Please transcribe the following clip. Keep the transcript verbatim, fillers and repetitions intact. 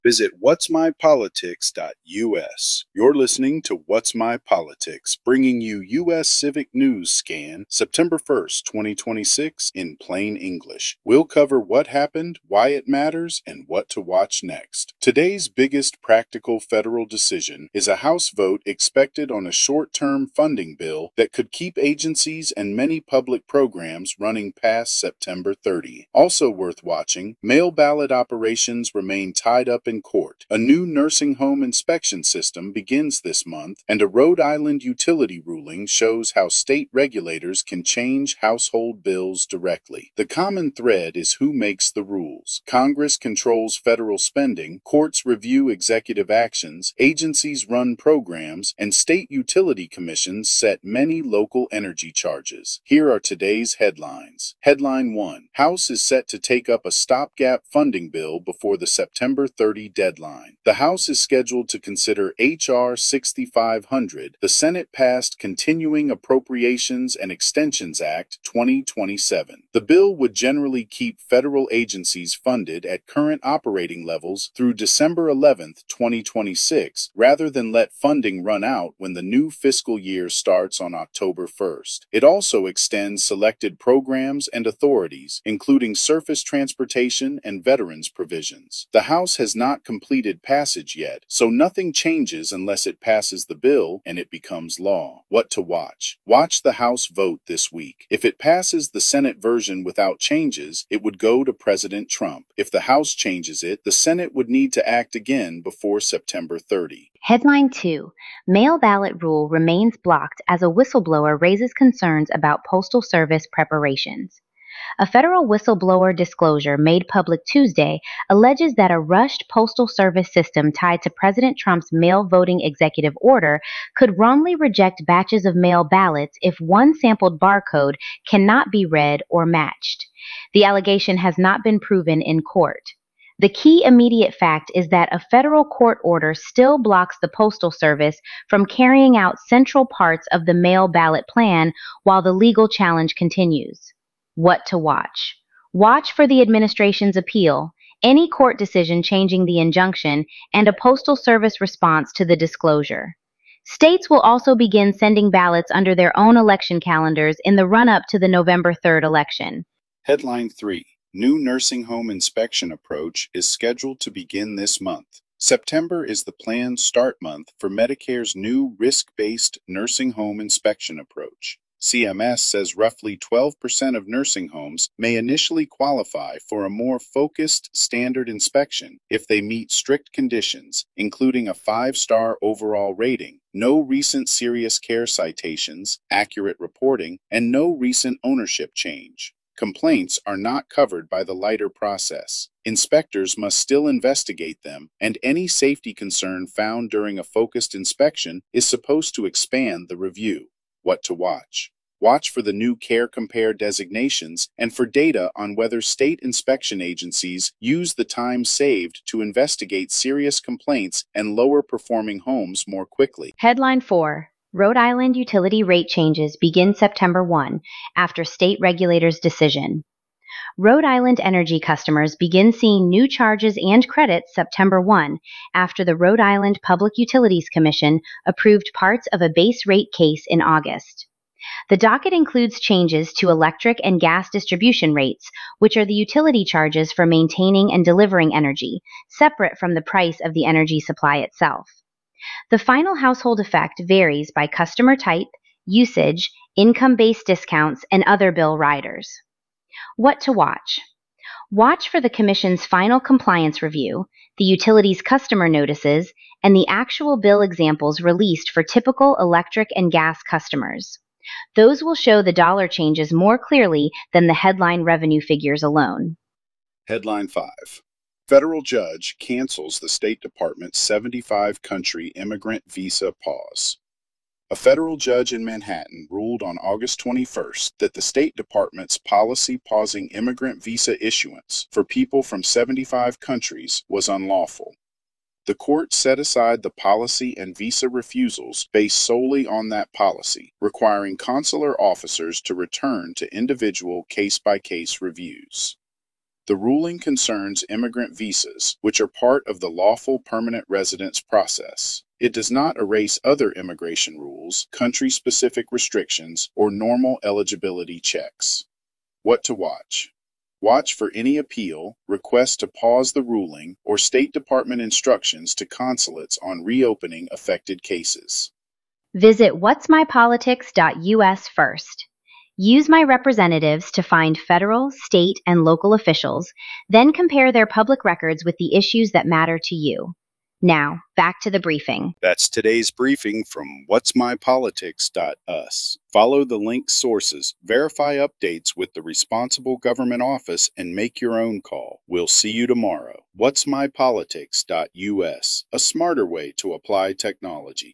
Visit whats my politics dot U S. You're listening to What's My Politics, bringing you U S Civic News Scan, September first, twenty twenty-six, in plain English. We'll cover what happened, why it matters, and what to watch next. Today's biggest practical federal decision is a House vote expected on a short-term funding bill that could keep agencies and many public programs running past September thirtieth. Also worth watching, mail ballot operations remain tied up in court. A new nursing home inspection system begins this month, and a Rhode Island utility ruling shows how state regulators can change household bills directly. The common thread is who makes the rules. Congress controls federal spending, courts review executive actions, agencies run programs, and state utility commissions set many local energy charges. Here are today's headlines. Headline one. House is set to take up a stopgap funding bill before the September thirtieth deadline. The House is scheduled to consider H R sixty-five hundred, the Senate passed Continuing Appropriations and Extensions Act twenty twenty-seven. The bill would generally keep federal agencies funded at current operating levels through December eleventh, twenty twenty-six, rather than let funding run out when the new fiscal year starts on October first. It also extends selected programs and authorities, including surface transportation and veterans provisions. The House has not completed passage yet, so nothing changes unless it passes the bill and it becomes law. What to watch? Watch the House vote this week. If it passes the Senate version without changes, it would go to President Trump. If the House changes it, the Senate would need to act again before September thirtieth. Headline two. Mail ballot rule remains blocked as a whistleblower raises concerns about Postal Service preparations. A federal whistleblower disclosure made public Tuesday alleges that a rushed Postal Service system tied to President Trump's mail voting executive order could wrongly reject batches of mail ballots if one sampled barcode cannot be read or matched. The allegation has not been proven in court. The key immediate fact is that a federal court order still blocks the Postal Service from carrying out central parts of the mail ballot plan while the legal challenge continues. What to watch? Watch for the administration's appeal, any court decision changing the injunction, and a Postal Service response to the disclosure. States will also begin sending ballots under their own election calendars in the run-up to the November third election. Headline three. New nursing home inspection approach is scheduled to begin this month. September is the planned start month for Medicare's new risk-based nursing home inspection approach. C M S says roughly twelve percent of nursing homes may initially qualify for a more focused standard inspection if they meet strict conditions, including a five-star overall rating, no recent serious care citations, accurate reporting, and no recent ownership change. Complaints are not covered by the lighter process. Inspectors must still investigate them, and any safety concern found during a focused inspection is supposed to expand the review. What to watch? Watch for the new Care Compare designations and for data on whether state inspection agencies use the time saved to investigate serious complaints and lower performing homes more quickly. Headline four. Rhode Island utility rate changes begin September first after state regulators' decision. Rhode Island Energy customers begin seeing new charges and credits September first after the Rhode Island Public Utilities Commission approved parts of a base rate case in August. The docket includes changes to electric and gas distribution rates, which are the utility charges for maintaining and delivering energy, separate from the price of the energy supply itself. The final household effect varies by customer type, usage, income-based discounts, and other bill riders. What to watch? Watch for the Commission's final compliance review, the utility's customer notices, and the actual bill examples released for typical electric and gas customers. Those will show the dollar changes more clearly than the headline revenue figures alone. Headline five. Federal judge cancels the State Department's seventy-five country immigrant visa pause. A federal judge in Manhattan ruled on August twenty-first that the State Department's policy pausing immigrant visa issuance for people from seventy-five countries was unlawful. The court set aside the policy and visa refusals based solely on that policy, requiring consular officers to return to individual case-by-case reviews. The ruling concerns immigrant visas, which are part of the lawful permanent residence process. It does not erase other immigration rules, country-specific restrictions, or normal eligibility checks. What to watch? Watch for any appeal, request to pause the ruling, or State Department instructions to consulates on reopening affected cases. Visit whats my politics dot U S first. Use My Representatives to find federal, state, and local officials, then compare their public records with the issues that matter to you. Now, back to the briefing. That's today's briefing from whats my politics dot U S. Follow the linked sources, verify updates with the responsible government office, and make your own call. We'll see you tomorrow. whats my politics dot U S, a smarter way to apply technology.